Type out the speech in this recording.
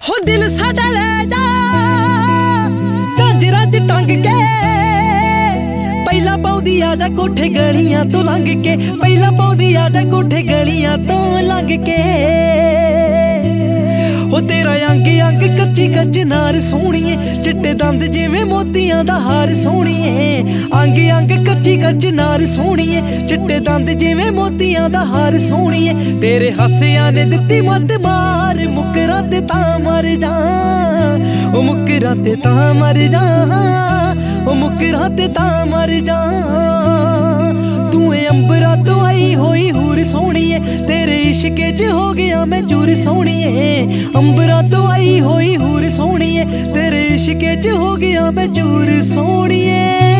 हो दिल साडा ले जा झांजरां च टंग के पहला पौंदी आजा कोठे गलियां तो लंघ के पहला पौंदी आजा कोठे गलियां तो लंघ के हो तेरा अंग अंग कच्ची कचनार सोहणीए चिट्टे दंद जिवें मोतियां दा हार सोहणीए अंग अंग कच्ची कचनार सोहणीए चिट्टे दंद जिवें मोतियां दा हार सोहणीए तेरे हासियां ने दित्ती मत मार मुकरां ते तां मर जा ओ मुकरां ते तां मर जा ओ मुकरां ते तां मर जा तू अंबरा तो आई होई हूर सोहणीए तेरे इश्के च हो गया मैं चूर सोहणीए अंबरा तो आई होई हूर सोहणीए तेरे इश्के च हो गया मैं चूर सोहणीए।